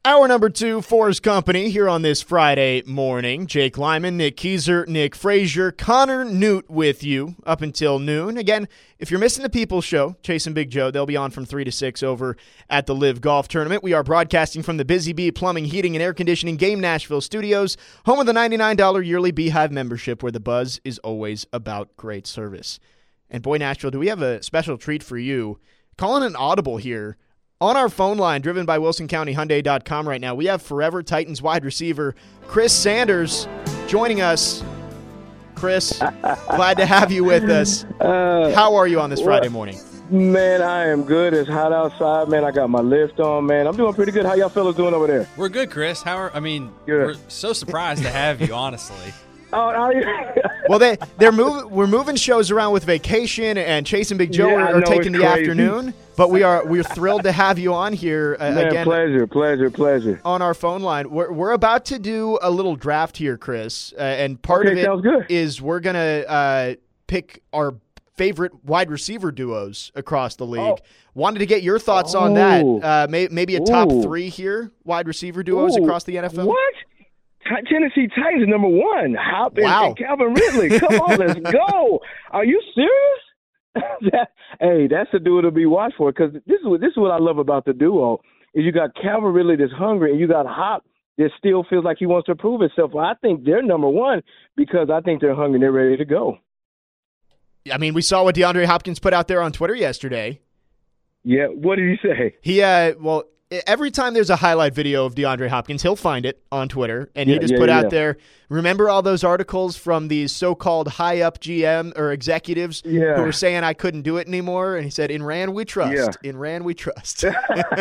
Hour number 2, Forrest Company, here on this Friday morning. Jake Lyman, Nick Keyser, Nick Frazier, Connor Newt with you up until noon. Again, if you're missing the People's Show, Chase and Big Joe, they'll be on from 3 to 6 over at the Live Golf Tournament. We are broadcasting from the Busy Bee Plumbing, Heating, and Air Conditioning Game Nashville studios, home of the $99 yearly Beehive membership, where the buzz is always about great service. And boy, Nashville, do we have a special treat for you. Calling an audible here. On our phone line, driven by WilsonCountyHyundai.com right now, we have Forever Titans wide receiver Chris Sanders joining us. Chris, glad to have you with us. How are you on this Friday morning? Man, I am good. It's hot outside, man. I got my lift on, man. I'm doing pretty good. How y'all fellas doing over there? We're good, Chris. We're so surprised to have you, honestly. Well, we're moving shows around with vacation, and Chase and Big Joe are taking the afternoon. But we're thrilled to have you on here again. Pleasure. On our phone line, we're about to do a little draft here, Chris, and part of it is we're gonna pick our favorite wide receiver duos across the league. Wanted to get your thoughts on that. Maybe a top 3 here, wide receiver duos across the NFL. What? Tennessee Titans number 1. Hop and Calvin Ridley. Come on, let's go. Are you serious? Hey, that's the duo to be watched for, because this is what I love about the duo is you got Calvin Ridley that's hungry, and you got Hop that still feels like he wants to prove himself. Well, I think they're number 1 because I think they're hungry and they're ready to go. I mean, we saw what DeAndre Hopkins put out there on Twitter yesterday. Yeah, what did he say? Every time there's a highlight video of DeAndre Hopkins, he'll find it on Twitter, and he just put out there, remember all those articles from these so-called high-up GM or executives who were saying I couldn't do it anymore? And he said, in Rand we trust. Yeah. In Rand we trust. And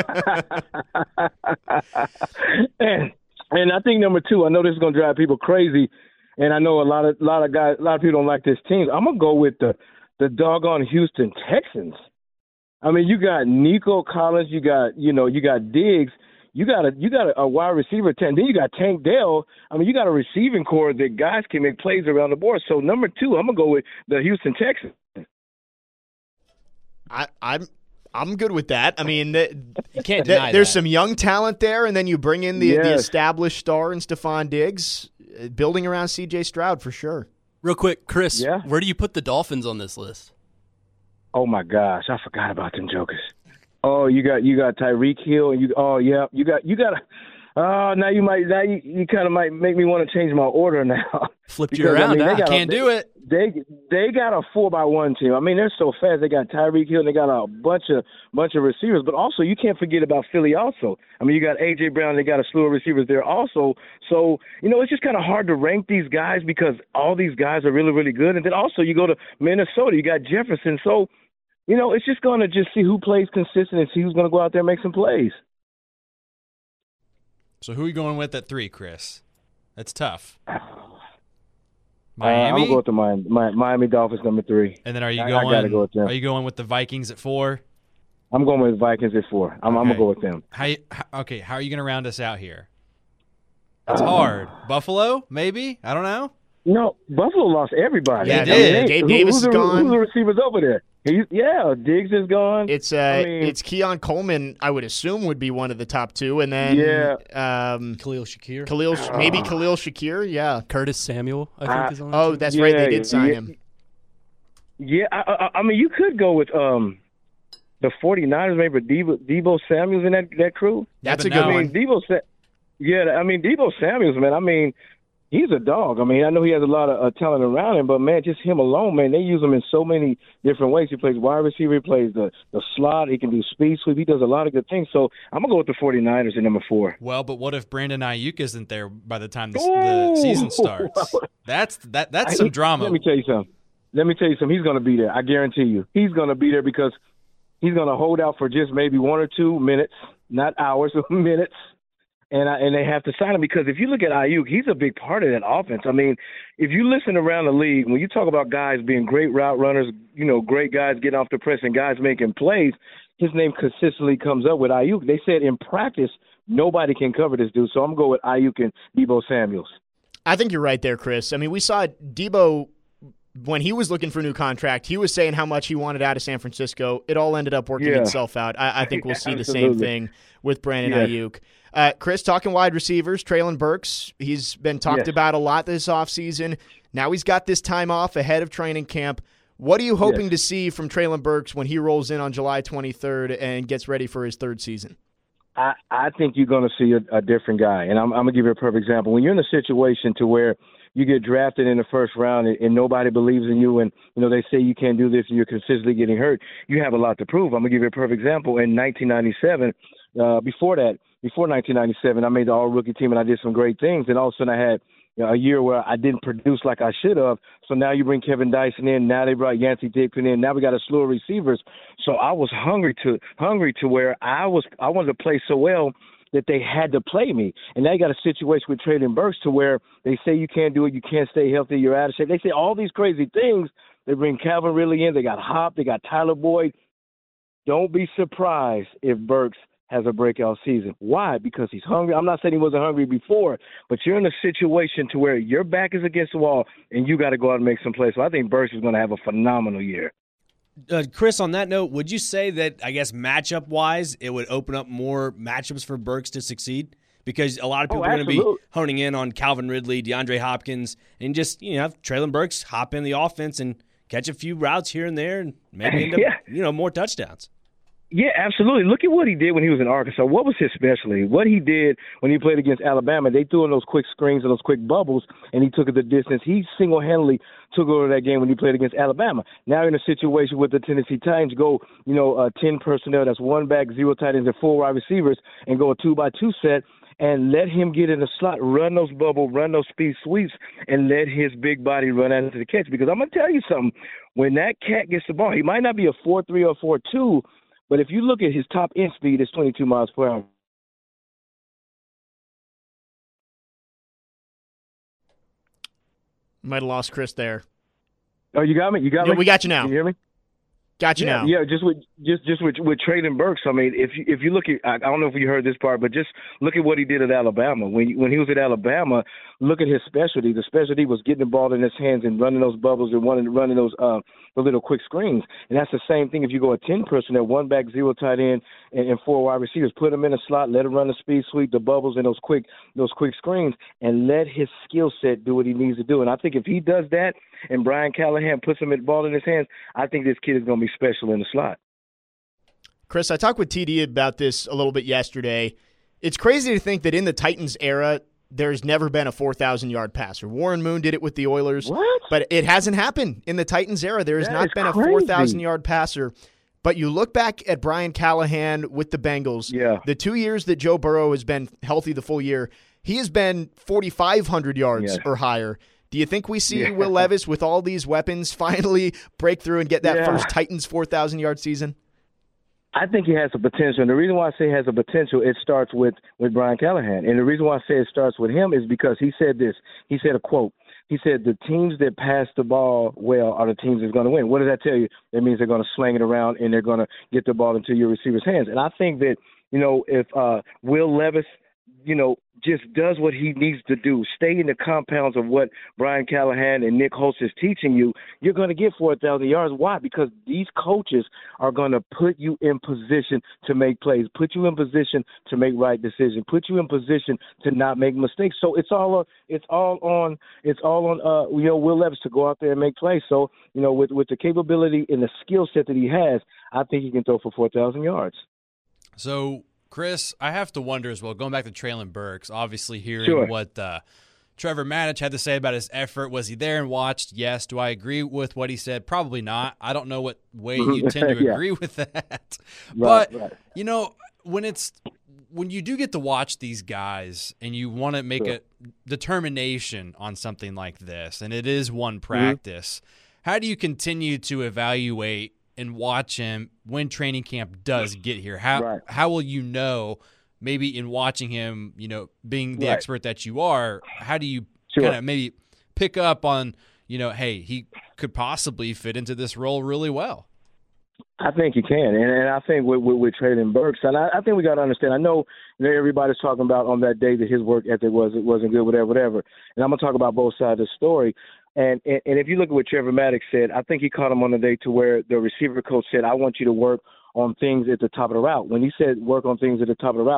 I think number 2, I know this is going to drive people crazy, and I know a lot of people don't like this team. I'm going to go with the doggone Houston Texans. I mean, you got Nico Collins, you got Diggs, you got a wide receiver 10, then you got Tank Dell. I mean, you got a receiving core that guys can make plays around the board. So number 2, I'm gonna go with the Houston Texans. I'm good with that. I mean, you can't deny there's some young talent there, and then you bring in the established star in Stephon Diggs, building around C.J. Stroud for sure. Real quick, Chris, where do you put the Dolphins on this list? Oh my gosh, I forgot about them jokers. Oh, you got Tyreek Hill, and you got. Now you kind of might make me want to change my order now. Flipped you around. I can't do it. They got a 4x1 team. I mean, they're so fast. They got Tyreek Hill, and they got a bunch of receivers. But also, you can't forget about Philly. Also, I mean, you got A.J. Brown. They got a slew of receivers there also. So it's just kind of hard to rank these guys because all these guys are really, really good. And then also, you go to Minnesota. You got Jefferson. So. It's just going to just see who plays consistent and see who's going to go out there and make some plays. So who are you going with at 3, Chris? That's tough. Miami? I'm going to go with the Miami Dolphins number 3. And then are you I gotta go with them. Are you going with the Vikings at 4? I'm going with Vikings at 4. I'm going to go with them. How are you going to round us out here? It's hard. Buffalo, maybe? I don't know. No, Buffalo lost everybody. Yeah, they did. Gabe Davis is gone. Who's the receivers over there? Diggs is gone. It's Keon Coleman, I would assume, would be one of the top 2, and then Khalil Shakir. Maybe Khalil Shakir, yeah. Curtis Samuel, I think is on. Oh, that's right, they did sign him. Yeah, I mean, you could go with the 49ers, maybe Deebo Samuels in that crew. That's a good one. Deebo Samuels, man. I mean. He's a dog. I mean, I know he has a lot of talent around him, but, man, just him alone, man, they use him in so many different ways. He plays wide receiver. He plays the slot. He can do speed sweep. He does a lot of good things. So I'm going to go with the 49ers at number 4. Well, but what if Brandon Ayuk isn't there by the time the season starts? That's some drama. Let me tell you something. He's going to be there. I guarantee you. He's going to be there because he's going to hold out for just maybe 1 or 2 minutes, not hours, but minutes. And they have to sign him because if you look at Ayuk, he's a big part of that offense. I mean, if you listen around the league, when you talk about guys being great route runners, great guys getting off the press and guys making plays, his name consistently comes up with Ayuk. They said in practice, nobody can cover this dude. So I'm going to go with Ayuk and Deebo Samuels. I think you're right there, Chris. I mean, we saw Deebo when he was looking for a new contract, he was saying how much he wanted out of San Francisco. It all ended up working itself out. I think we'll see the same thing with Brandon Ayuk. Chris, talking wide receivers, Treylon Burks, he's been talked about a lot this offseason. Now he's got this time off ahead of training camp. What are you hoping to see from Treylon Burks when he rolls in on July 23rd and gets ready for his third season? I think you're going to see a different guy. And I'm going to give you a perfect example. When you're in a situation to where you get drafted in the first round and nobody believes in you and, they say you can't do this and you're consistently getting hurt, you have a lot to prove. I'm going to give you a perfect example. In 1997, before 1997, I made the all-rookie team and I did some great things. And all of a sudden I had a year where I didn't produce like I should have. So now you bring Kevin Dyson in. Now they brought Yancey Dickman in. Now we got a slew of receivers. So I was hungry to where I wanted to play so well that they had to play me. And now you got a situation with Treylon Burks to where they say you can't do it, you can't stay healthy, you're out of shape. They say all these crazy things. They bring Calvin Ridley in. They got Hop. They got Tyler Boyd. Don't be surprised if Burks has a breakout season. Why? Because he's hungry. I'm not saying he wasn't hungry before, but you're in a situation to where your back is against the wall and you got to go out and make some plays. So I think Burks is going to have a phenomenal year. Chris, on that note, would you say that, I guess, matchup-wise, it would open up more matchups for Burks to succeed? Because a lot of people are going to be honing in on Calvin Ridley, DeAndre Hopkins, and just, have Treylon Burks hop in the offense and catch a few routes here and there and maybe end up, more touchdowns. Yeah, absolutely. Look at what he did when he was in Arkansas. What was his specialty? What he did when he played against Alabama, they threw in those quick screens and those quick bubbles, and he took it the distance. He single-handedly took over that game when he played against Alabama. Now in a situation with the Tennessee Titans, go, 10 personnel, that's one back, 0 tight ends, and 4 wide receivers, and go a 2-by-2 set, and let him get in the slot, run those bubble, run those speed sweeps, and let his big body run out into the catch. Because I'm going to tell you something. When that cat gets the ball, he might not be a 4.3 or 4.2, but if you look at his top end speed, it's 22 miles per hour. Might have lost Chris there. Oh, you got me? You got me? We got you now. Can you hear me? Got you now. Yeah, just with Treylon Burks. I mean, if you look at, I don't know if you heard this part, but just look at what he did at Alabama. When he was at Alabama, look at his specialty. The specialty was getting the ball in his hands and running those bubbles and running those the little quick screens. And that's the same thing if you go a 10 personnel, 1 back, 0 tight end, and 4 wide receivers. Put them in a slot, let him run the speed sweep, the bubbles, and those quick screens, and let his skill set do what he needs to do. And I think if he does that, and Brian Callahan puts him the ball in his hands, I think this kid is going to be special in the slot. Chris, I talked with TD about this a little bit yesterday. It's crazy to think that in the Titans era, there's never been a 4,000-yard passer. Warren Moon did it with the Oilers, but it hasn't happened in the Titans era. There has not been a 4,000-yard passer. But you look back at Brian Callahan with the Bengals, the 2 years that Joe Burrow has been healthy the full year, he has been 4,500 yards or higher. Do you think we see Will Levis with all these weapons finally break through and get that first Titans 4,000-yard season? I think he has the potential. And the reason why I say he has the potential, it starts with Brian Callahan. And the reason why I say it starts with him is because he said this. He said a quote. He said, the teams that pass the ball well are the teams that's going to win. What does that tell you? That means they're going to sling it around and they're going to get the ball into your receiver's hands. And I think that, if Will Levis, just does what he needs to do, stay in the compounds of what Brian Callahan and Nick Holtz is teaching you, you're going to get 4,000 yards. Why? Because these coaches are going to put you in position to make plays, put you in position to make right decisions, put you in position to not make mistakes. So it's all on Will Levis to go out there and make plays. So, with the capability and the skill set that he has, I think he can throw for 4,000 yards. So, Chris, I have to wonder as well, going back to Treylon Burks, obviously hearing what Trevor Maddich had to say about his effort. Was he there and watched? Yes. Do I agree with what he said? Probably not. I don't know what way you tend to agree with that. But, when you do get to watch these guys and you want to make a determination on something like this, and it is one practice, how do you continue to evaluate and watch him when training camp does get here? How will you know, maybe in watching him, being the expert that you are, how do you kind of maybe pick up on, hey, he could possibly fit into this role really well? I think he can, and I think with Treylon Burks, and I think we got to understand. I know everybody's talking about on that day that his work ethic wasn't good, whatever. And I'm gonna talk about both sides of the story. And if you look at what Trevor Maddich said, I think he caught him on the day to where the receiver coach said, I want you to work on things at the top of the route. When he said work on things at the top of the route,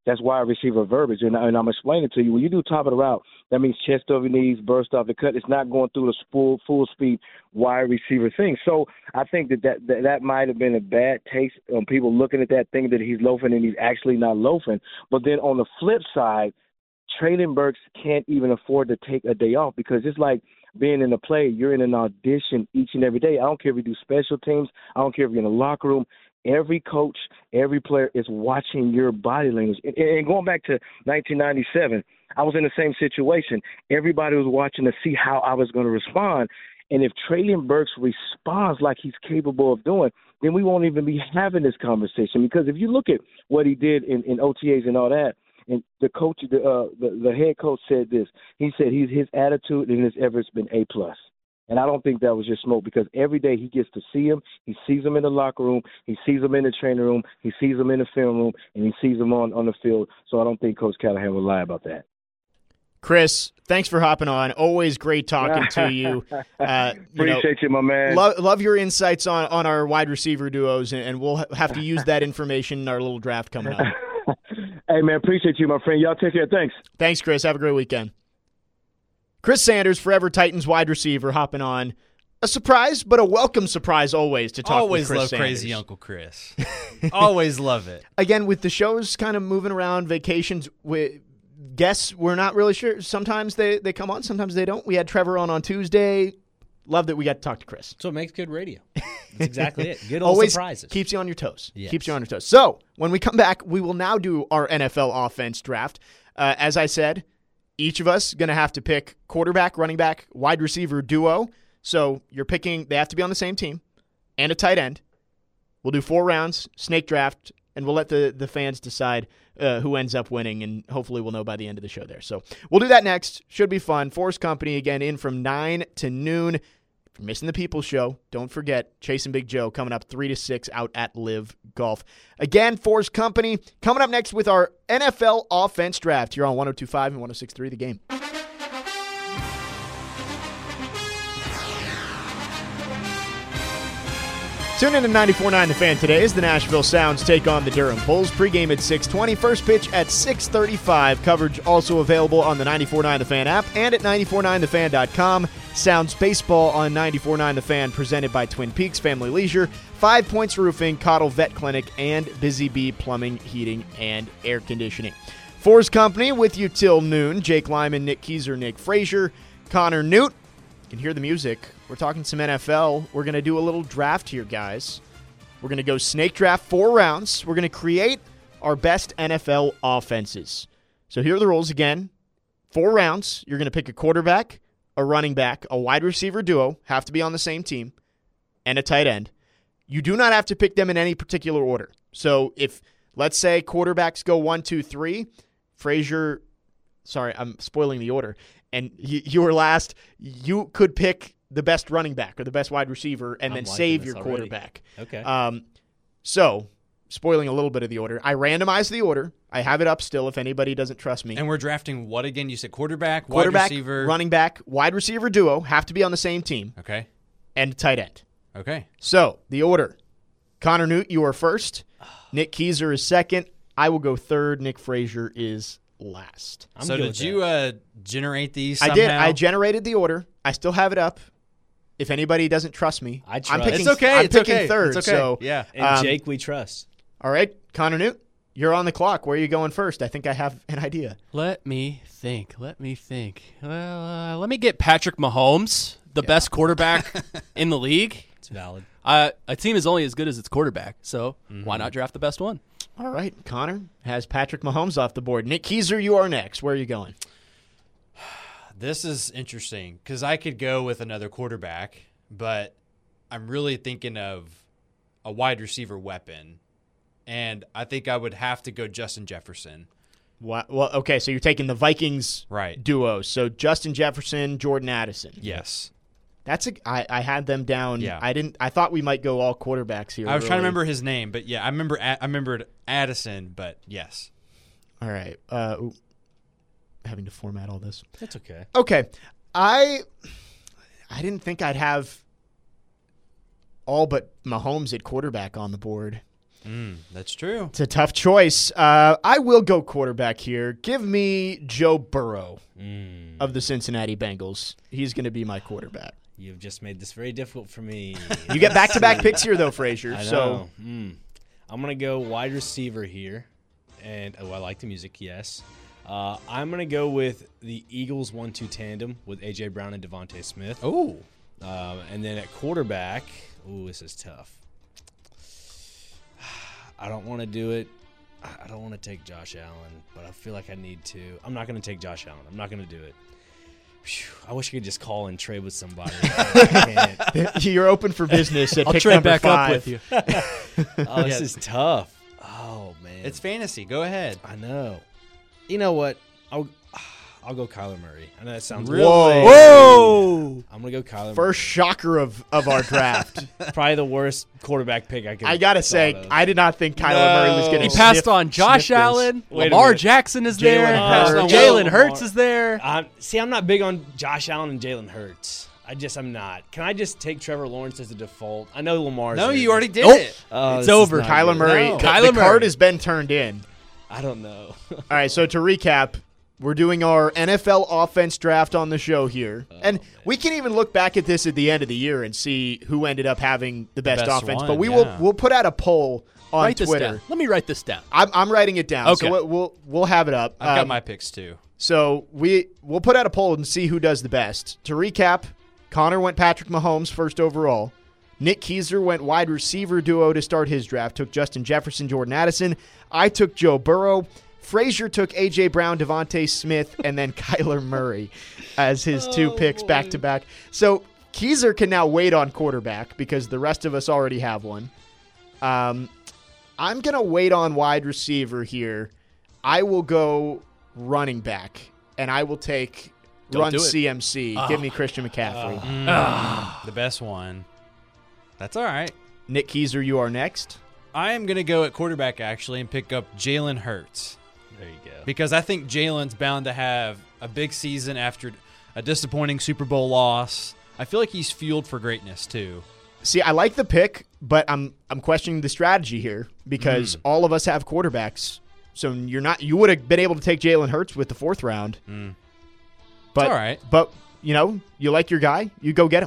That's wide receiver verbiage, and I'm explaining to you. When you do top of the route, that means chest over knees, burst off the cut. It's not going through the full speed wide receiver thing. So I think that might have been a bad taste on people looking at that, thinking that he's loafing and he's actually not loafing. But then on the flip side, Traylon Burks can't even afford to take a day off, because it's like being in a play. You're in an audition each and every day. I don't care if you do special teams. I don't care if you're in the locker room. Every coach, every player is watching your body language. And going back to 1997, I was in the same situation. Everybody was watching to see how I was going to respond. And if Traylon Burks responds like he's capable of doing, then we won't even be having this conversation. Because if you look at what he did in OTAs and all that, and the coach, the head coach said this. He said his attitude in his efforts been A+. And I don't think that was just smoke, because every day he gets to see him. He sees him in the locker room. He sees him in the training room. He sees him in the film room, and he sees him on the field. So I don't think Coach Callahan would lie about that. Chris, thanks for hopping on. Always great talking to you. Appreciate you, my man. Love your insights on our wide receiver duos, and we'll have to use that information in our little draft coming up. Hey, man, appreciate you, my friend. Y'all take care. Thanks. Thanks, Chris. Have a great weekend. Chris Sanders, Forever Titans wide receiver, hopping on. A surprise, but a welcome surprise always to talk with Chris Sanders. Always love Crazy Uncle Chris. Always love it. Again, with the shows kind of moving around, vacations, guests, we're not really sure. Sometimes they come on, sometimes they don't. We had Trevor on Tuesday. Love that we got to talk to Chris. That's what makes good radio. That's exactly it. Good old always surprises. Keeps you on your toes. Yes. Keeps you on your toes. So, when we come back, we will now do our NFL offense draft. As I said, each of us going to have to pick quarterback, running back, wide receiver duo. So, you're picking, they have to be on the same team, and a tight end. We'll do 4 rounds, snake draft, and we'll let the fans decide who ends up winning, and hopefully we'll know by the end of the show there. So we'll do that next. Should be fun. Force Company, again, in from 9 to noon. If you're missing the People's Show, don't forget Chasing Big Joe coming up 3 to 6 out at Live Golf. Again, Force Company coming up next with our NFL offense draft here on 102.5 and 106.3 The Game. Tune in to 94.9 The Fan today as the Nashville Sounds take on the Durham Bulls. Pregame at 6:20, first pitch at 6:35. Coverage also available on the 94.9 The Fan app and at 949thefan.com. Sounds baseball on 94.9 The Fan, presented by Twin Peaks Family Leisure, 5 Points Roofing, Cottle Vet Clinic, and Busy Bee Plumbing, Heating, and Air Conditioning. Force Company with you till noon. Jake Lyman, Nick Keyser, Nick Frazier, Connor Newt. You can hear the music. We're talking some NFL. We're going to do a little draft here, guys. We're going to go snake draft 4 rounds. We're going to create our best NFL offenses. So here are the rules again. 4 rounds. You're going to pick a quarterback, a running back, a wide receiver duo, have to be on the same team, and a tight end. You do not have to pick them in any particular order. So if, let's say, quarterbacks go 1, 2, 3, Frazier, sorry, I'm spoiling the order, and you were last, you could pick the best running back or the best wide receiver and then save your quarterback. Okay. So, spoiling a little bit of the order, I randomized the order. I have it up still if anybody doesn't trust me. And we're drafting what again? You said quarterback, wide receiver, running back, wide receiver duo, have to be on the same team. Okay. And tight end. Okay. So, the order. Connor Newt, you are first. Nick Keyser is second. I will go third. Nick Frazier is last. So did you generate these somehow? I did. I generated the order. I still have it up. If anybody doesn't trust me, I'm picking, it's okay. I'm it's picking okay. third. It's okay. So, yeah. And Jake, we trust. All right, Connor Newt, you're on the clock. Where are you going first? I think I have an idea. Let me think. Well, let me get Patrick Mahomes, the best quarterback in the league. It's valid. A team is only as good as its quarterback, so why not draft the best one? All right, Connor has Patrick Mahomes off the board. Nick Keyser, you are next. Where are you going? This is interesting because I could go with another quarterback, but I'm really thinking of a wide receiver weapon, and I think I would have to go Justin Jefferson. Well, okay, so you're taking the Vikings duo. So Justin Jefferson, Jordan Addison. Yes. I had them down. Yeah. I thought we might go all quarterbacks here. I was trying to remember his name, but yeah, I remembered Addison, but yes. All right. Having to format all this. That's okay. Okay. I didn't think I'd have all but Mahomes at quarterback on the board. That's true. It's a tough choice. I will go quarterback here. Give me Joe Burrow of the Cincinnati Bengals. He's going to be my quarterback. You've just made this very difficult for me. You get back-to-back picks here, though, Frazier. I know. So I'm going to go wide receiver here. And I like the music, yes. I'm going to go with the Eagles 1-2 tandem with A.J. Brown and Devontae Smith. Oh. And then at quarterback, this is tough. I don't want to do it. I don't want to take Josh Allen, but I feel like I need to. I'm not going to take Josh Allen. I'm not going to do it. I wish I could just call and trade with somebody. I can't. You're open for business at I'll pick trade number back 5. up with you. This is tough. Oh, man. It's fantasy. Go ahead. I know. You know what? I'll go Kyler Murray. I know that sounds Really? Whoa! I'm going to go Kyler Murray. First shocker of our draft. Probably the worst quarterback pick I could. I got to say, I did not think Kyler Murray was going to He passed on Josh Allen. Wait a Lamar minute. Jackson is there. Hurts. Jalen Hurts is there. I'm not big on Josh Allen and Jalen Hurts. I'm not. Can I just take Trevor Lawrence as a default? I know Lamar's No, there. you already did Nope. it. It's over. Kyler Murray. No. The Kyler card Murray. has been turned in. I don't know. All right, so to recap, we're doing our NFL offense draft on the show here. And we can even look back at this at the end of the year and see who ended up having the best offense. one, But yeah. we'll put out a poll on Write this Twitter. down. Let me write this down. I'm writing it down. Okay. So we'll have it up. I've got my picks too. So we'll put out a poll and see who does the best. To recap, Connor went Patrick Mahomes first overall. Nick Keiser went wide receiver duo to start his draft. Took Justin Jefferson, Jordan Addison. I took Joe Burrow. Frazier took A.J. Brown, Devontae Smith, and then Kyler Murray as his two picks back-to-back. So Keiser can now wait on quarterback because the rest of us already have one. I'm going to wait on wide receiver here. I will go running back, and I will take run do it. CMC. Give me Christian McCaffrey. The best one. That's all right. Nick Keiser, you are next. I am going to go at quarterback, actually, and pick up Jalen Hurts. There you go. Because I think Jalen's bound to have a big season after a disappointing Super Bowl loss. I feel like he's fueled for greatness, too. See, I like the pick, but I'm questioning the strategy here because all of us have quarterbacks. So you would have been able to take Jalen Hurts with the 4th round. But It's all right. But you like your guy, you go get him.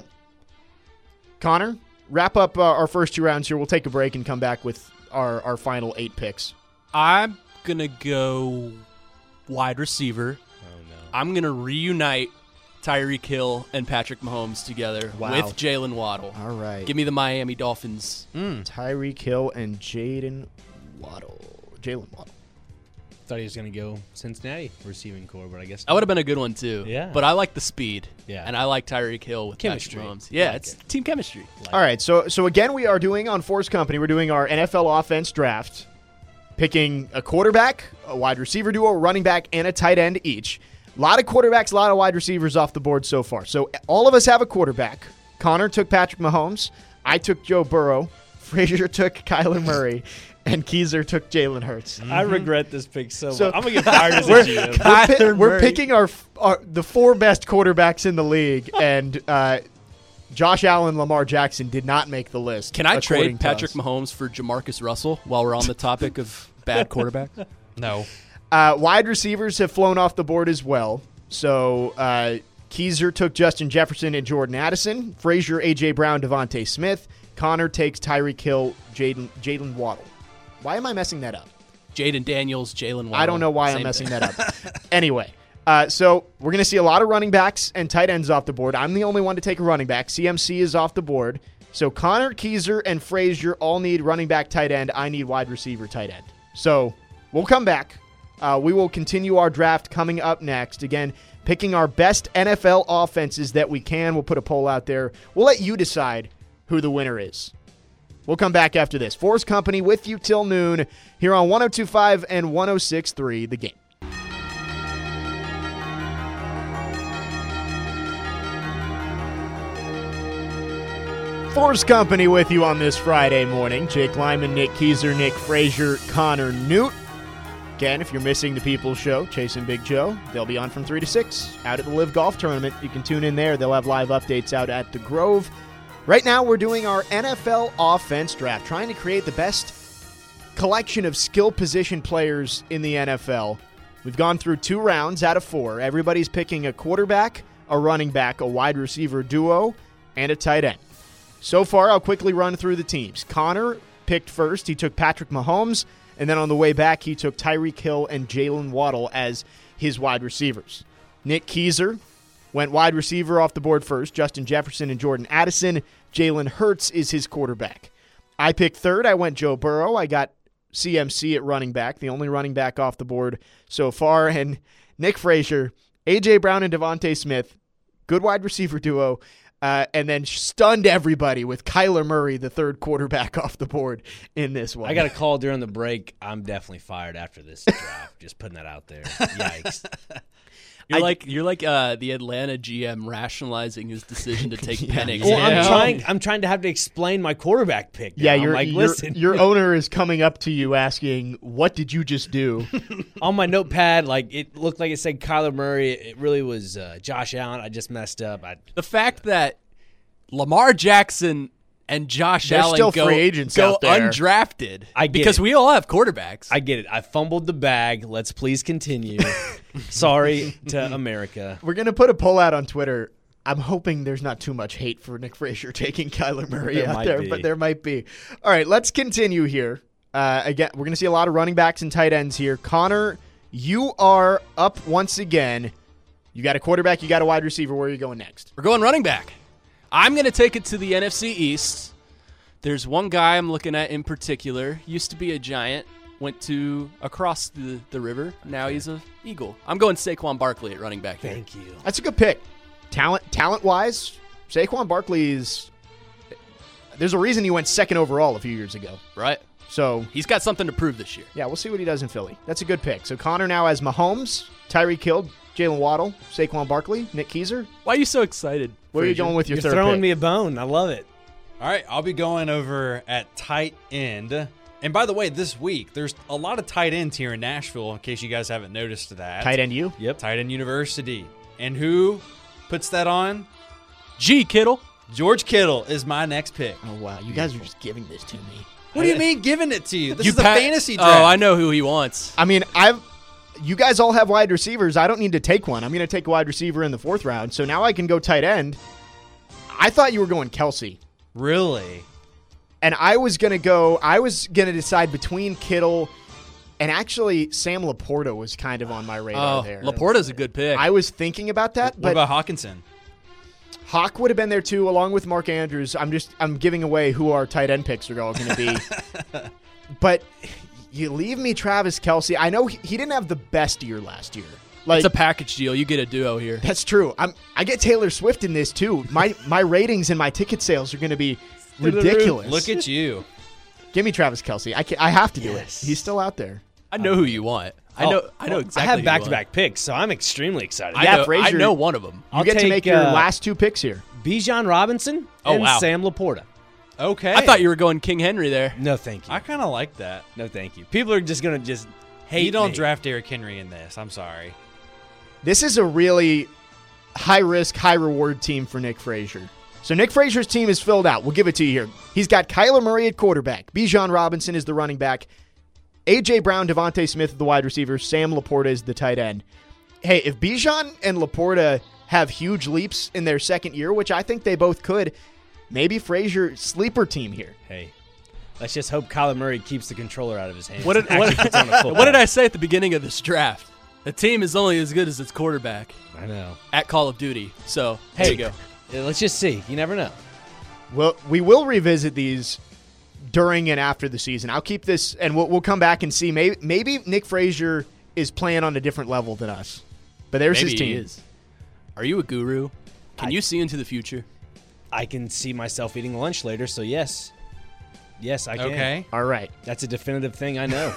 Connor, wrap up our first 2 rounds here. We'll take a break and come back with our final 8 picks. I'm going to go wide receiver. Oh, no. I'm going to reunite Tyreek Hill and Patrick Mahomes together Wow. with Jalen Waddle. All right. Give me the Miami Dolphins. Tyreek Hill and Jalen Waddle. Thought he was going to go Cincinnati receiving core, but I guess That would have been a good one, too. Yeah. But I like the speed. Yeah. And I like Tyreek Hill with Chemistry. Patrick Mahomes. Yeah, Like it's it. team chemistry. All right, so again, we are doing on Force Company, we're doing our NFL offense draft, picking a quarterback, a wide receiver duo, a running back, and a tight end each. A lot of quarterbacks, a lot of wide receivers off the board so far. So all of us have a quarterback. Connor took Patrick Mahomes. I took Joe Burrow. Frazier took Kyler Murray. And Keiser took Jalen Hurts. I regret this pick so So- much. I'm going to get fired as a GM. We're picking the 4 best quarterbacks in the league, and Josh Allen, Lamar Jackson did not make the list. Can I according trade to Patrick us. Mahomes for Jamarcus Russell while we're on the topic of bad quarterback? No. Wide receivers have flown off the board as well. So Keiser took Justin Jefferson and Jordan Addison. Frazier, A.J. Brown, Devontae Smith. Connor takes Tyreek Hill, Jalen Waddle. Why am I messing that up? Jaden Daniels, Jalen Waddle. I don't know why I'm Same messing thing. that up. Anyway, so we're going to see a lot of running backs and tight ends off the board. I'm the only one to take a running back. CMC is off the board. So Connor, Keiser, and Frazier all need running back, tight end. I need wide receiver, tight end. So we'll come back. We will continue our draft coming up next. Again, picking our best NFL offenses that we can. We'll put a poll out there. We'll let you decide who the winner is. We'll come back after this. Force Company with you till noon here on 102.5 and 106.3 The Game. Force Company with you on this Friday morning. Jake Lyman, Nick Keiser, Nick Frazier, Connor Newt. Again, if you're missing the People's Show, Chasing Big Joe, they'll be on from 3 to 6 out at the Live Golf Tournament. You can tune in there. They'll have live updates out at the Grove. Right now, we're doing our NFL offense draft, trying to create the best collection of skill position players in the NFL. We've gone through 2 rounds out of 4. Everybody's picking a quarterback, a running back, a wide receiver duo, and a tight end. So far, I'll quickly run through the teams. Connor picked first. He took Patrick Mahomes, and then on the way back, he took Tyreek Hill and Jalen Waddle as his wide receivers. Nick Keiser went wide receiver off the board first. Justin Jefferson and Jordan Addison. Jalen Hurts is his quarterback. I picked third. I went Joe Burrow. I got CMC at running back, the only running back off the board so far. And Nick Frazier, A.J. Brown and Devontae Smith, good wide receiver duo, and then stunned everybody with Kyler Murray, the third quarterback off the board in this one. I got a call during the break. I'm definitely fired after this draft. Just putting that out there. Yikes. You're like the Atlanta GM rationalizing his decision to take Penix. Well, I'm trying to have to explain my quarterback pick. Yeah, listen. Your owner is coming up to you asking, "What did you just do?" On my notepad, it looked like it said Kyler Murray. It really was Josh Allen. I just messed up. The fact that Lamar Jackson and Josh Allen still free agents out there. Undrafted. I get because it. we all have quarterbacks. I get it. I fumbled the bag. Let's please continue. Sorry to America. We're going to put a poll out on Twitter. I'm hoping there's not too much hate for Nick Frazier taking Kyler Murray out there, but there might be. All right, let's continue here. Again, we're going to see a lot of running backs and tight ends here. Connor, you are up once again. You got a quarterback, you got a wide receiver. Where are you going next? We're going running back. I'm going to take it to the NFC East. There's one guy I'm looking at in particular. Used to be a Giant. Went to across the river. Now he's an Eagle. I'm going Saquon Barkley at running back here. Thank you. That's a good pick. Talent-wise, Saquon Barkley is – there's a reason he went second overall a few years ago. Right. So he's got something to prove this year. Yeah, we'll see what he does in Philly. That's a good pick. So Connor now has Mahomes, Tyreek Hill, Jalen Waddle, Saquon Barkley, Nick Keiser. Why are you so excited? Where are you going with your third pick? You're throwing me a bone. I love it. All right, I'll be going over at tight end. And by the way, this week, there's a lot of tight ends here in Nashville, in case you guys haven't noticed that. Tight end U? Yep. Tight end University. And who puts that on? G. Kittle. George Kittle is my next pick. Oh, wow. You guys are just giving this to me. What do you mean giving it to you? This is a fantasy draft. Oh, I know who he wants. I mean, you guys all have wide receivers. I don't need to take one. I'm going to take a wide receiver in the 4th round. So now I can go tight end. I thought you were going Kelsey. Really? And I was going to decide between Kittle and actually Sam Laporta was kind of on my radar there. Laporta's a good pick. I was thinking about that. What about Hawkinson? Hawk would have been there too, along with Mark Andrews. I'm giving away who our tight end picks are all going to be. But you leave me Travis Kelce. I know he didn't have the best year last year. It's a package deal. You get a duo here. That's true. I get Taylor Swift in this too. My ratings and my ticket sales are going to be ridiculous. Look at you. Give me Travis Kelce. I have to do it. He's still out there. I know who you want. I know exactly. I have back-to-back picks, so I'm extremely excited. I know one of them. You get to make your last 2 picks here. Bijan Robinson and Sam Laporta. Okay. I thought you were going King Henry there. No, thank you. I kind of like that. No, thank you. People are just going to hate You don't me. draft Derrick Henry in this. I'm sorry. This is a really high-risk, high-reward team for Nick Frazier. So Nick Frazier's team is filled out. We'll give it to you here. He's got Kyler Murray at quarterback. Bijan Robinson is the running back. A.J. Brown, Devontae Smith are the wide receivers. Sam Laporta is the tight end. Hey, if Bijan and Laporta have huge leaps in their second year, which I think they both could, maybe Frazier sleeper team here. Hey, let's just hope Kyler Murray keeps the controller out of his hands. What did I say at the beginning of this draft? The team is only as good as its quarterback. I know. At Call of Duty. So, there you go. Let's just see. You never know. Well, we will revisit these during and after the season. I'll keep this, and we'll come back and see. Maybe Nick Frazier is playing on a different level than us. But there's his team. He is. Are you a guru? Can you see into the future? I can see myself eating lunch later, so yes. Yes, I can. Okay. All right. That's a definitive thing I know.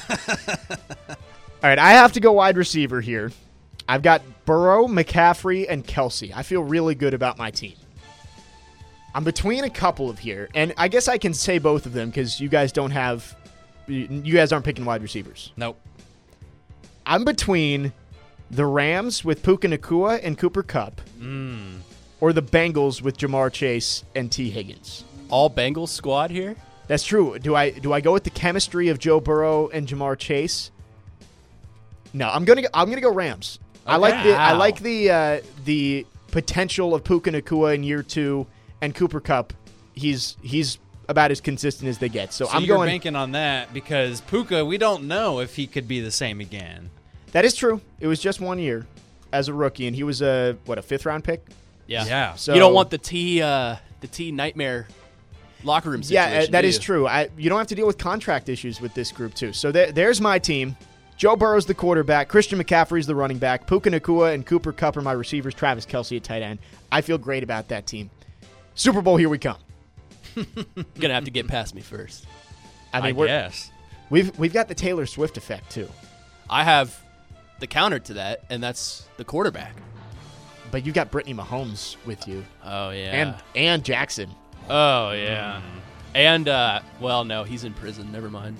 All right, I have to go wide receiver here. I've got Burrow, McCaffrey, and Kelsey. I feel really good about my team. I'm between a couple of here, and I guess I can say both of them because you guys aren't picking wide receivers. Nope. I'm between the Rams with Puka Nacua and Cooper Kupp, or the Bengals with Jamar Chase and T. Higgins. All Bengals squad here? That's true. Do I go with the chemistry of Joe Burrow and Jamar Chase? No, I'm gonna go Rams. Okay. I like the potential of Puka Nacua in year 2, and Cooper Kupp. He's about as consistent as they get. So I'm you're banking on that because Puka, we don't know if he could be the same again. That is true. It was just 1 year as a rookie, and he was a 5th-round pick. Yeah. So you don't want the T nightmare locker room situation. Yeah, that is true. You don't have to deal with contract issues with this group too. So there's my team. Joe Burrow's the quarterback. Christian McCaffrey's the running back. Puka Nacua and Cooper Kupp are my receivers. Travis Kelce at tight end. I feel great about that team. Super Bowl, here we come. Gonna have to get past me first. I guess we've got the Taylor Swift effect too. I have the counter to that, and that's the quarterback. But you got Brittany Mahomes with you. Oh yeah, and Jackson. Oh yeah, and no, he's in prison. Never mind.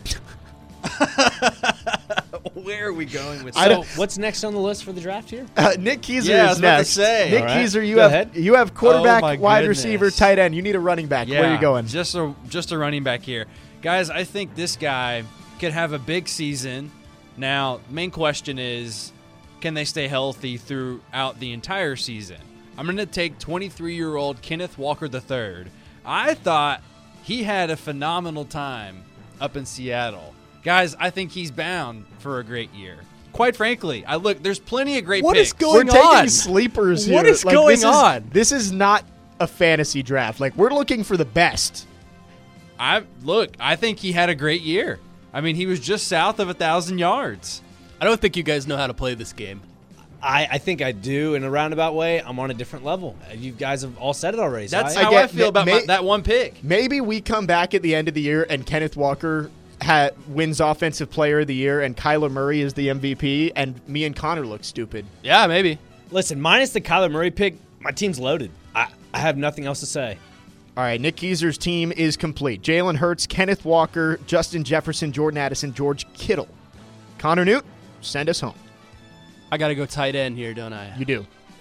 Where are we going with So what's next on the list for the draft here? Nick Keizer is next. Nick Keizer, you have quarterback, wide receiver, tight end. You need a running back. Yeah, where are you going? Just a running back here. Guys, I think this guy could have a big season. Now, main question is, can they stay healthy throughout the entire season? I'm going to take 23-year-old Kenneth Walker III. I thought he had a phenomenal time up in Seattle. Guys, I think he's bound for a great year. Quite frankly, there's plenty of great picks. What is going on? We're taking sleepers here. What is going on? This is not a fantasy draft. We're looking for the best. I think he had a great year. I mean, he was just south of 1,000 yards. I don't think you guys know how to play this game. I think I do. In a roundabout way, I'm on a different level. You guys have all said it already. That's how I feel about that one pick. Maybe we come back at the end of the year and Kenneth Walker wins Offensive Player of the Year and Kyler Murray is the MVP, and me and Connor look stupid. Yeah, maybe. Listen, minus the Kyler Murray pick, my team's loaded. I have nothing else to say. All right, Nick Keizer's team is complete. Jalen Hurts, Kenneth Walker, Justin Jefferson, Jordan Addison, George Kittle. Connor Newt, send us home. I got to go tight end here, don't I? You do.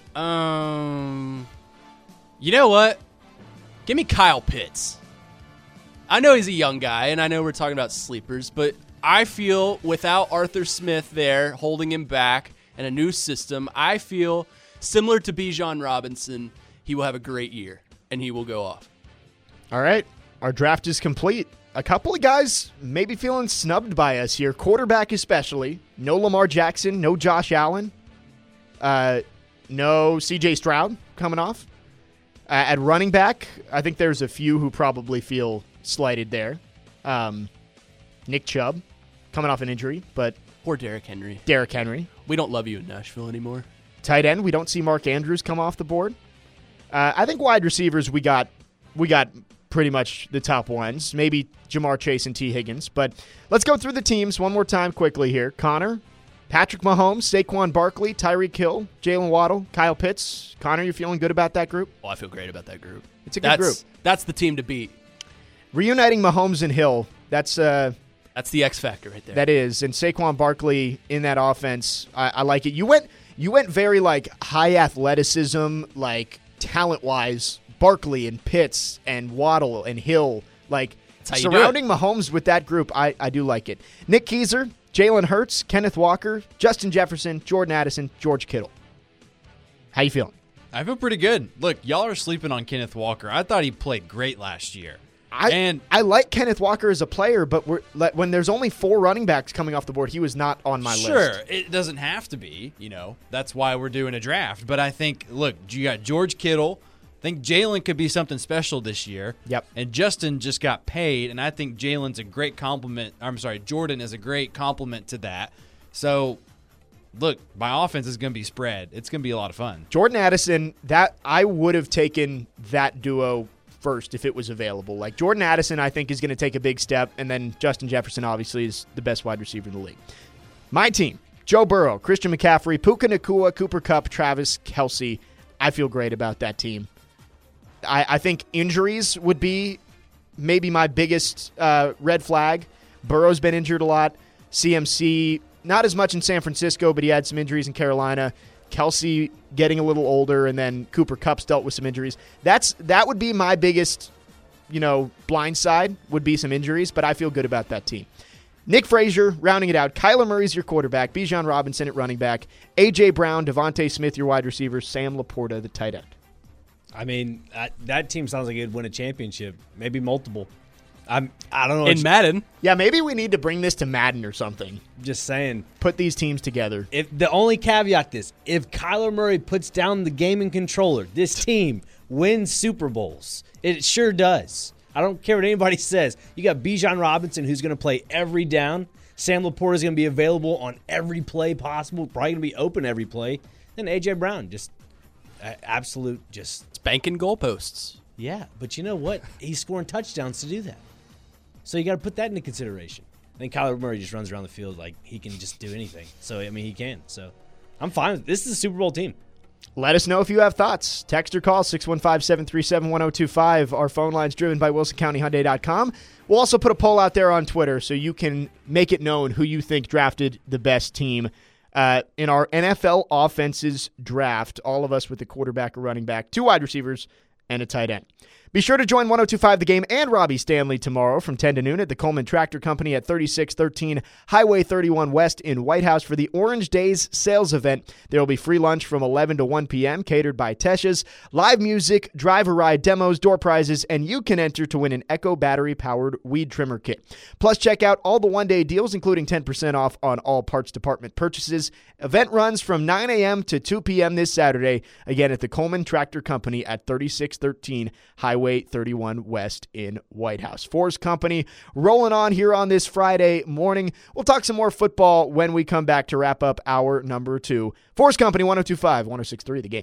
You know what? Give me Kyle Pitts. I know he's a young guy, and I know we're talking about sleepers, but I feel without Arthur Smith there holding him back and a new system, I feel similar to Bijan Robinson, he will have a great year, and he will go off. All right, our draft is complete. A couple of guys maybe feeling snubbed by us here, quarterback especially. No Lamar Jackson, no Josh Allen, no C.J. Stroud coming off. At running back, I think there's a few who probably feel slighted there. Nick Chubb coming off an injury, but poor Derrick Henry. We don't love you in Nashville anymore. Tight end, we don't see Mark Andrews come off the board. I think wide receivers, we got pretty much the top ones. Maybe Jamar Chase and T. Higgins. But let's go through the teams one more time quickly here. Connor, Patrick Mahomes, Saquon Barkley, Tyreek Hill, Jalen Waddle, Kyle Pitts. Connor, you feeling good about that group? Oh, I feel great about that group. It's a good group. That's the team to beat. Reuniting Mahomes and Hill, that's the X factor right there. That is, and Saquon Barkley in that offense, I like it. You went very high athleticism, talent wise. Barkley and Pitts and Waddle and Hill, surrounding Mahomes with that group, I do like it. Nick Keizer, Jalen Hurts, Kenneth Walker, Justin Jefferson, Jordan Addison, George Kittle. How you feeling? I feel pretty good. Look, y'all are sleeping on Kenneth Walker. I thought he played great last year. I like Kenneth Walker as a player, but when there's only 4 running backs coming off the board, he was not on my list. Sure, it doesn't have to be. That's why we're doing a draft. But I think, look, you got George Kittle. I think Jalen could be something special this year. Yep. And Justin just got paid, and I think Jalen's a great compliment. Jordan is a great compliment to that. So, look, my offense is going to be spread. It's going to be a lot of fun. Jordan Addison, that I would have taken that duo first if it was available. Jordan Addison, I think, is going to take a big step, and then Justin Jefferson obviously is the best wide receiver in the league. My team, Joe Burrow, Christian McCaffrey, Puka Nacua, Cooper Kupp, Travis Kelce. I feel great about that team. I think injuries would be maybe my biggest red flag. Burrow's been injured a lot. CMC, not as much in San Francisco, but he had some injuries in Carolina. Kelce getting a little older, and then Cooper Kupp's dealt with some injuries. That would be my biggest blindside would be some injuries, but I feel good about that team. Nick Frazier, rounding it out. Kyler Murray's your quarterback. Bijan Robinson at running back. A.J. Brown, Devontae Smith, your wide receiver. Sam Laporta, the tight end. I mean, that team sounds like it'd win a championship, maybe multiple. I don't know. In Madden. Yeah, maybe we need to bring this to Madden or something. Just saying. Put these teams together. If the only caveat is, if Kyler Murray puts down the gaming controller, this team wins Super Bowls. It sure does. I don't care what anybody says. You got Bijan Robinson, who's going to play every down. Sam Laporta is going to be available on every play possible, probably going to be open every play. Then A.J. Brown, just absolute, just Spanking goalposts. Yeah, but you know what? He's scoring touchdowns to do that. So you got to put that into consideration. I think Kyler Murray just runs around the field like he can just do anything. So, I mean, he can. So I'm fine with this. Is a Super Bowl team. Let us know if you have thoughts. Text or call 615-737-1025. Our phone line's driven by WilsonCountyHyundai.com. We'll also put a poll out there on Twitter so you can make it known who you think drafted the best team in our NFL offenses draft. All of us with a quarterback, a running back, 2 wide receivers, and a tight end. Be sure to join 102.5 The Game and Robbie Stanley tomorrow from 10 to noon at the Coleman Tractor Company at 3613 Highway 31 West in White House for the Orange Days sales event. There will be free lunch from 11 to 1 p.m. catered by Tesha's, live music, driver ride demos, door prizes, and you can enter to win an Echo battery-powered weed trimmer kit. Plus, check out all the one-day deals, including 10% off on all parts department purchases. Event runs from 9 a.m. to 2 p.m. this Saturday, again at the Coleman Tractor Company at 3613 Highway 31 West in White House. Force Company rolling on here on this Friday morning. We'll talk some more football when we come back to wrap up hour number 2. Force Company 102.5, 106.3 The Game.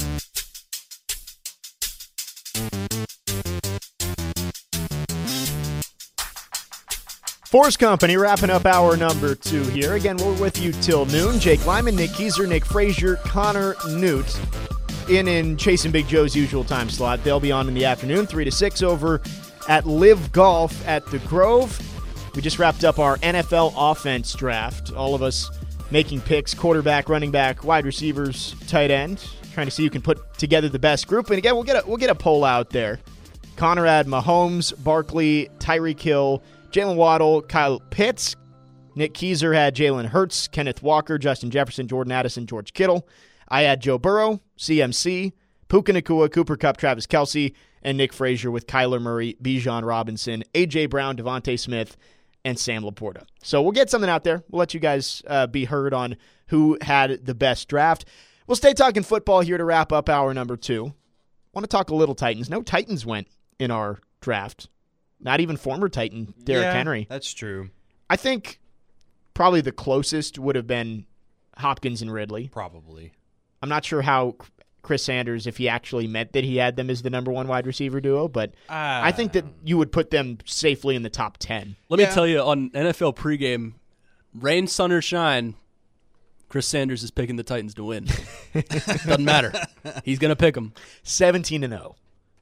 Force Company wrapping up hour number 2 here. Again, we're with you till noon. Jake Lyman, Nick Keiser, Nick Frazier, Connor Newt in Chasing Big Joe's usual time slot. They'll be on in the afternoon, 3 to 6 over at Live Golf at the Grove. We just wrapped up our NFL offense draft. All of us making picks, quarterback, running back, wide receivers, tight end, trying to see who can put together the best group. And again, we'll get a poll out there. Connor had Mahomes, Barkley, Tyreek Hill, Jalen Waddle, Kyle Pitts. Nick Keiser had Jalen Hurts, Kenneth Walker, Justin Jefferson, Jordan Addison, George Kittle. I had Joe Burrow, CMC, Puka Nacua, Cooper Kupp, Travis Kelce, and Nick Frazier with Kyler Murray, Bijan Robinson, A.J. Brown, Devontae Smith, and Sam Laporta. So we'll get something out there. We'll let you guys be heard on who had the best draft. We'll stay talking football here to wrap up hour number 2. Want to talk a little Titans. No Titans went in our draft. Not even former Titan Derrick Henry. That's true. I think probably the closest would have been Hopkins and Ridley. Probably. I'm not sure how Chris Sanders, if he actually meant that he had them as the number 1 wide receiver duo, but I think that you would put them safely in the top 10. Let me tell you, on NFL pregame, rain, sun, or shine, Chris Sanders is picking the Titans to win. Doesn't matter. He's going to pick them. 17-0.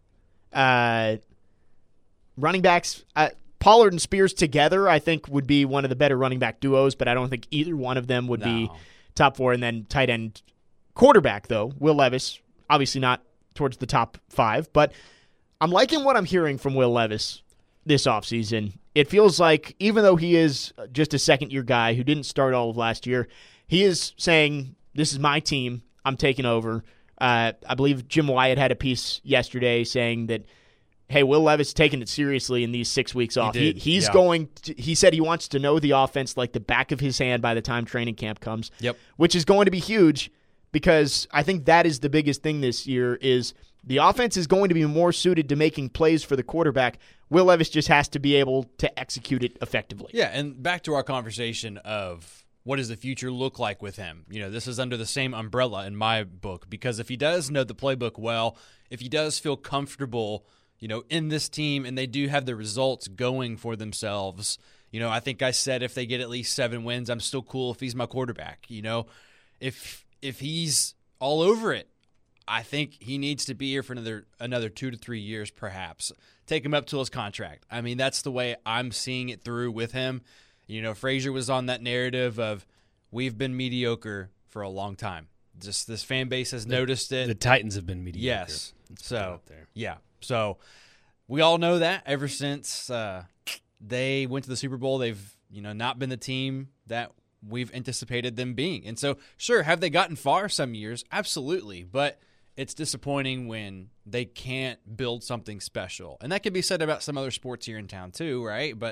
Running backs, Pollard and Spears together, I think, would be one of the better running back duos, but I don't think either one of them would be top 4. And then tight end quarterback, though, Will Levis, obviously not towards the top 5, but I'm liking what I'm hearing from Will Levis this offseason. It feels like, even though he is just a second-year guy who didn't start all of last year, he is saying, this is my team, I'm taking over. I believe Jim Wyatt had a piece yesterday saying that, hey, Will Levis taking it seriously in these 6 weeks off. He said he wants to know the offense like the back of his hand by the time training camp comes, which is going to be huge because I think that is the biggest thing this year is the offense is going to be more suited to making plays for the quarterback. Will Levis just has to be able to execute it effectively. Yeah, and back to our conversation of what does the future look like with him? This is under the same umbrella in my book because if he does know the playbook well, if he does feel comfortable in this team, and they do have the results going for themselves. I think I said if they get at least 7 wins, I'm still cool if he's my quarterback. If he's all over it, I think he needs to be here for another 2 to 3 years, perhaps. Take him up to his contract. I mean, that's the way I'm seeing it through with him. Frazier was on that narrative of we've been mediocre for a long time. Just this fan base has noticed it. The Titans have been mediocre. Yes. So, yeah. So we all know that ever since they went to the Super Bowl, they've not been the team that we've anticipated them being. And so, sure, have they gotten far some years? Absolutely. But it's disappointing when they can't build something special. And that could be said about some other sports here in town too, right? But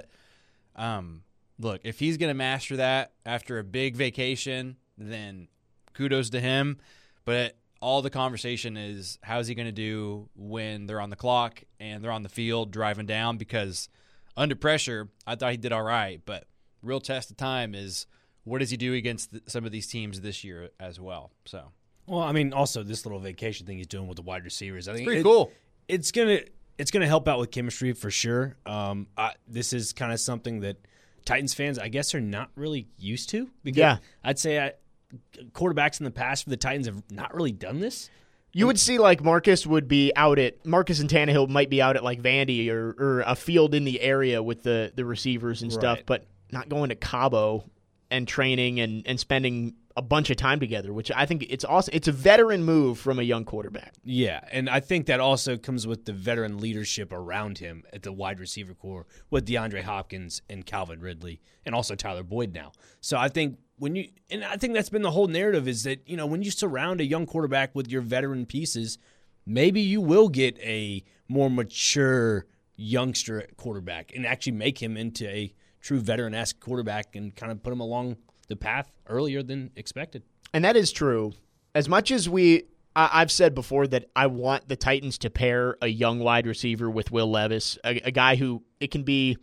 look, if he's going to master that after a big vacation, then kudos to him. But all the conversation is, how's he going to do when they're on the clock and they're on the field driving down? Because under pressure, I thought he did all right. But real test of time is, what does he do against some of these teams this year as well? So, well, I mean, also this little vacation thing he's doing with the wide receivers, I think it's pretty cool. It's gonna help out with chemistry for sure. This is kind of something that Titans fans, I guess, are not really used to. Because I'd say quarterbacks in the past for the Titans have not really done this. You would see like Marcus and Tannehill might be out at like Vandy or a field in the area with the receivers and stuff, but not going to Cabo and training and spending a bunch of time together, which I think it's awesome. It's a veteran move from a young quarterback. Yeah, and I think that also comes with the veteran leadership around him at the wide receiver core with DeAndre Hopkins and Calvin Ridley and also Tyler Boyd now. So I think I think that's been the whole narrative is that, when you surround a young quarterback with your veteran pieces, maybe you will get a more mature youngster quarterback and actually make him into a true veteran-esque quarterback and kind of put him along the path earlier than expected. And that is true. As much as I've said before that I want the Titans to pair a young wide receiver with Will Levis, a guy who it can be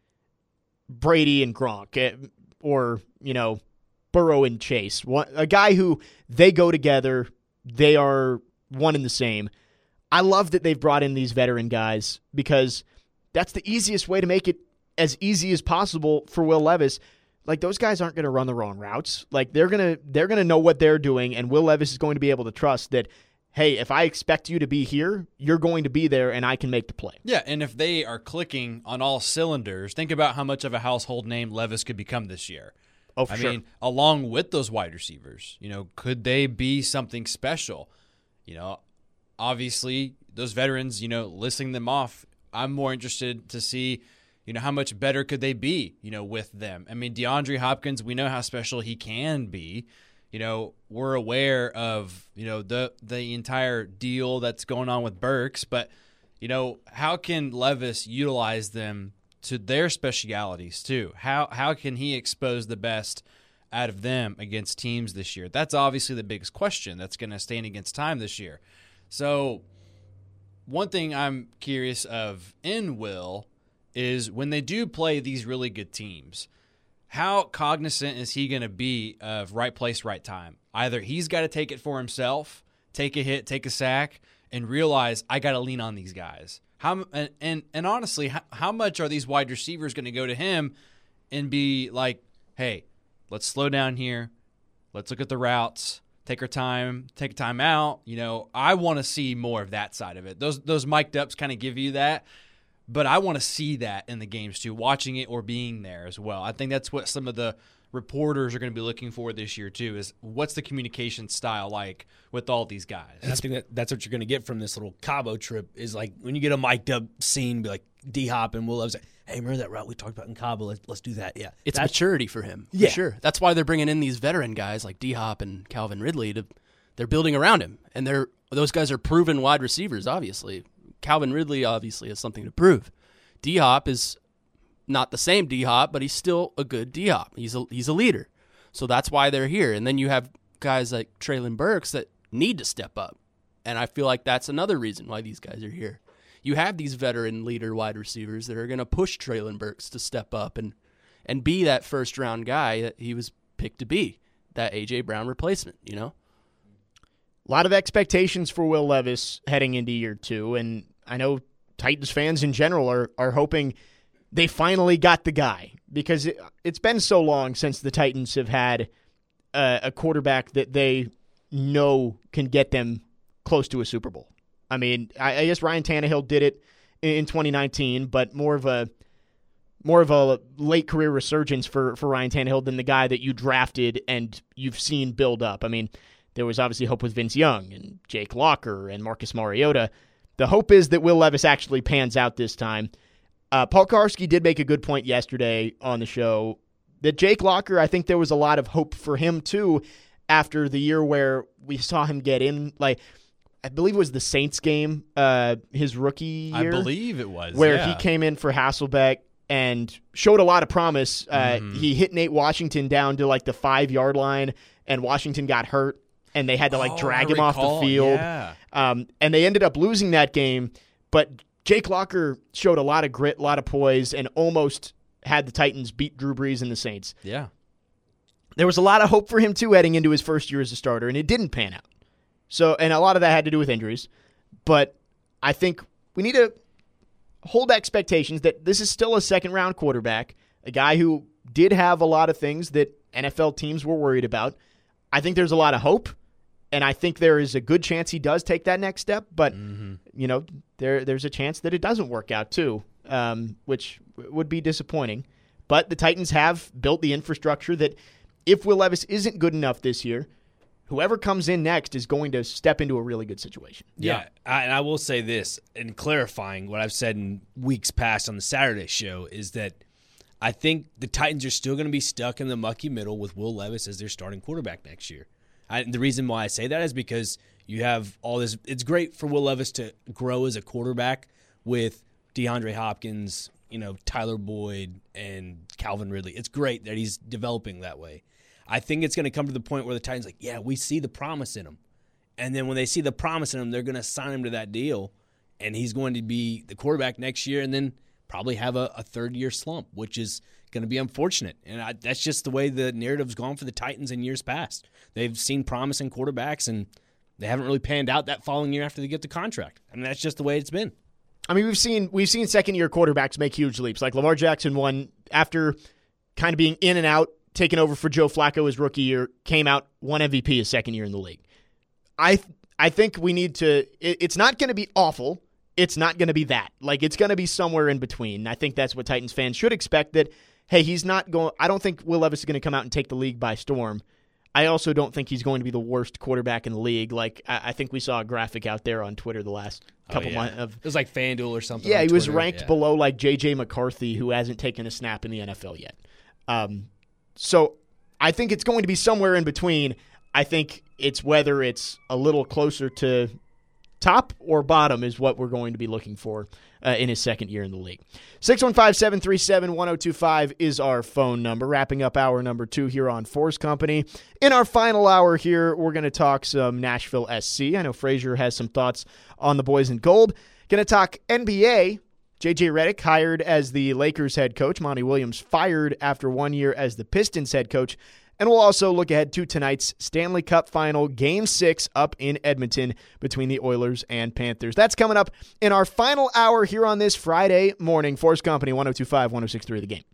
Brady and Gronk or, Burrow and Chase, a guy who they go together, they are one and the same. I love that they've brought in these veteran guys because that's the easiest way to make it as easy as possible for Will Levis. Like, those guys aren't going to run the wrong routes. Like, they're gonna know what they're doing, and Will Levis is going to be able to trust that, hey, if I expect you to be here, you're going to be there, and I can make the play. Yeah, and if they are clicking on all cylinders, think about how much of a household name Levis could become this year. Oh, for sure. I mean, along with those wide receivers, could they be something special? Obviously, those veterans, listing them off, I'm more interested to see, how much better could they be, with them? I mean, DeAndre Hopkins, we know how special he can be. We're aware of, the entire deal that's going on with Burks, but, how can Levis utilize them to their specialities too? How can he expose the best out of them against teams this year? That's obviously the biggest question that's going to stand against time this year. So one thing I'm curious of in Will is when they do play these really good teams, how cognizant is he going to be of right place, right time? Either he's got to take it for himself, take a hit, take a sack, and realize I got to lean on these guys. And honestly, how much are these wide receivers going to go to him and be like, hey, let's slow down here. Let's look at the routes. Take our time. Take a time out. I want to see more of that side of it. Those mic'd ups kind of give you that. But I want to see that in the games too, watching it or being there as well. I think that's what some of the reporters are going to be looking for this year too, is what's the communication style like with all these guys. And I think that's what you're going to get from this little Cabo trip is like when you get a mic'd up scene, be like D-Hop and Will Levis, like, hey, remember that route we talked about in Cabo? Let's do that. Yeah, it's maturity for him. For sure. That's why they're bringing in these veteran guys like D-Hop and Calvin Ridley. They're building around him, and those guys are proven wide receivers. Obviously, Calvin Ridley obviously has something to prove. D-Hop is not the same D-Hop, but he's still a good D-Hop. He's a leader. So that's why they're here. And then you have guys like Treylon Burks that need to step up. And I feel like that's another reason why these guys are here. You have these veteran leader wide receivers that are going to push Treylon Burks to step up and be that first-round guy that he was picked to be, that A.J. Brown replacement, A lot of expectations for Will Levis heading into year two, and I know Titans fans in general are hoping they finally got the guy because it's been so long since the Titans have had a quarterback that they know can get them close to a Super Bowl. I mean, I guess Ryan Tannehill did it in 2019, but more of a late career resurgence for Ryan Tannehill than the guy that you drafted and you've seen build up. I mean, there was obviously hope with Vince Young and Jake Locker and Marcus Mariota. The hope is that Will Levis actually pans out this time. Paul Karski did make a good point yesterday on the show that Jake Locker, I think there was a lot of hope for him too after the year where we saw him get in, like, I believe it was the Saints game, his rookie year. I believe it was. Where he came in for Hasselbeck and showed a lot of promise. He hit Nate Washington down to like the 5-yard line, and Washington got hurt, and they had to drag him off the field. Yeah. And they ended up losing that game, but Jake Locker showed a lot of grit, a lot of poise, and almost had the Titans beat Drew Brees and the Saints. Yeah. There was a lot of hope for him, too, heading into his first year as a starter, and it didn't pan out. So, and a lot of that had to do with injuries. But I think we need to hold expectations that this is still a second-round quarterback, a guy who did have a lot of things that NFL teams were worried about. I think there's a lot of hope, and I think there is a good chance he does take that next step. But, there's a chance that it doesn't work out, too, which would be disappointing. But the Titans have built the infrastructure that if Will Levis isn't good enough this year, whoever comes in next is going to step into a really good situation. Yeah, and I will say this, in clarifying what I've said in weeks past on the Saturday show, is that I think the Titans are still going to be stuck in the mucky middle with Will Levis as their starting quarterback next year. The reason why I say that is because you have all this. It's great for Will Levis to grow as a quarterback with DeAndre Hopkins, Tyler Boyd, and Calvin Ridley. It's great that he's developing that way. I think it's going to come to the point where the Titans we see the promise in him. And then when they see the promise in him, they're going to sign him to that deal, and he's going to be the quarterback next year and then probably have a third-year slump, which is going to be unfortunate. And that's just the way the narrative's gone for the Titans in years past. They've seen promise in quarterbacks, and they haven't really panned out that following year after they get the contract. I mean, that's just the way it's been. I mean, we've seen second-year quarterbacks make huge leaps. Like Lamar Jackson won after kind of being in and out, taking over for Joe Flacco his rookie year, came out, won MVP his second year in the league. I think we need to – it's not going to be awful. It's not going to be that. It's going to be somewhere in between. I think that's what Titans fans should expect, that, hey, he's not going – I don't think Will Levis is going to come out and take the league by storm. I also don't think he's going to be the worst quarterback in the league. I think we saw a graphic out there on Twitter the last couple months. It was like FanDuel or something. Yeah, he was ranked below J.J. McCarthy, who hasn't taken a snap in the NFL yet. So I think it's going to be somewhere in between. I think it's whether it's a little closer to top or bottom is what we're going to be looking for in his second year in the league. 615-737-1025 is our phone number. Wrapping up hour number 2 here on Force Company. In our final hour here, we're going to talk some Nashville SC. I know Frazier has some thoughts on the boys in gold. Going to talk NBA. J.J. Redick hired as the Lakers head coach. Monty Williams fired after 1 year as the Pistons head coach. And we'll also look ahead to tonight's Stanley Cup Final, Game 6 up in Edmonton between the Oilers and Panthers. That's coming up in our final hour here on this Friday morning. Force Company, 102.5, 106.3 The Game.